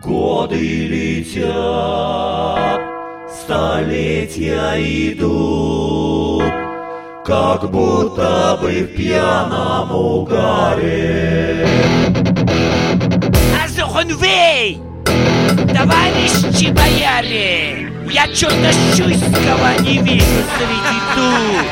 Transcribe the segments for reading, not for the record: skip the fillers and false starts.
Годы летят, столетия идут, как будто бы в пьяном угаре. Азухунвей! Товарищи бояре! Я чё-то Щуйского не вижу среди тут.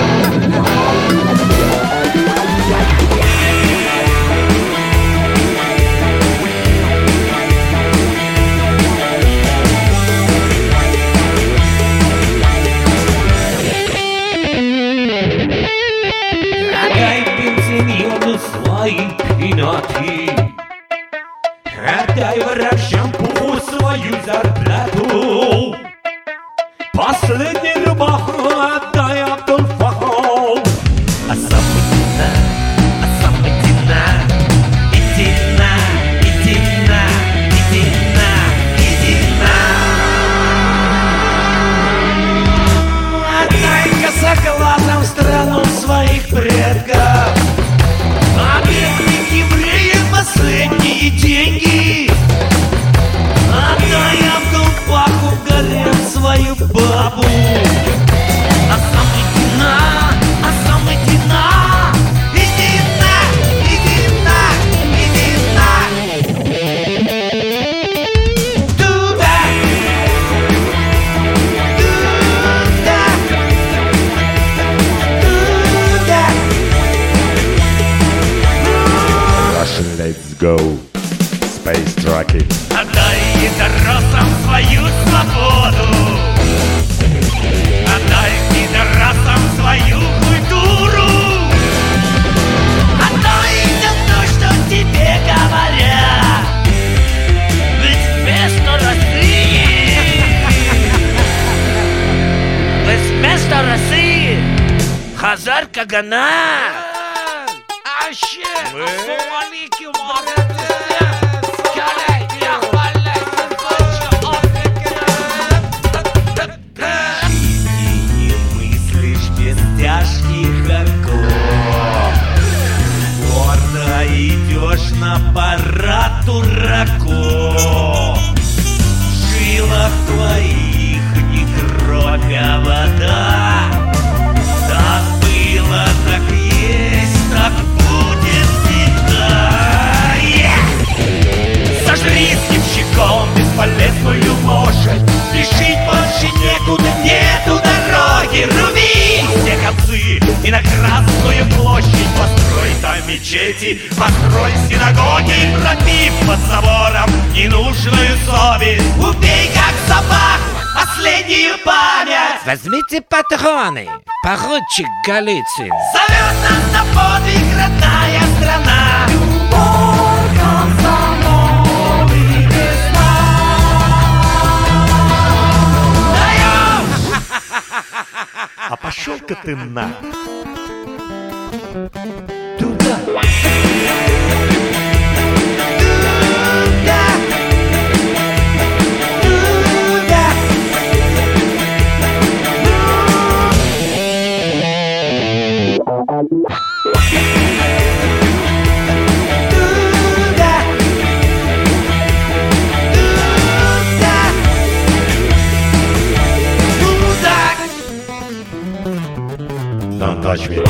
Отдай пенсиону свои пеноты, отдай врачам пуху свою зарплату. Последний рубаху отдай Абдул-Фаху. Асамбатина, Асамбатина, иди на, иди на, иди на, иди на. Отдай косоглазам страну своих предков, а бедным евреям последние деньги. Отдай Абдул-Фаху гарем свою бабу. Асамбатина, Асамбатина, иди на, иди на, иди на. Туда, туда, туда. Russian, let's go. Space trucking. Отдай пидорасам свою свободу. Отдай пидорасам свою культуру. Отдай им то, что тебе говорят. Ведь вместо России Хазар Кагана. Аще, ассалам алейкум, не мыслишь без тяжких оков, гордо идешь на парад дураков. В жилах твоих не кровь, а вода. Так было, так есть, так будет всегда. Сожри скипщиком бесполезную лошадь, спешить больше некуда, нету дороги. Руби все концы и на Красную площадь построй там мечети, построй синагоги, пропив под забором ненужную совесть. Убей как собак последнюю память. Возьмите патроны, поручик Голицын. Зовет нас на подвиг родная страна. Любовь, комсомол и весна. Даем! А пошел-ка ты на. Туда. Don't touch me.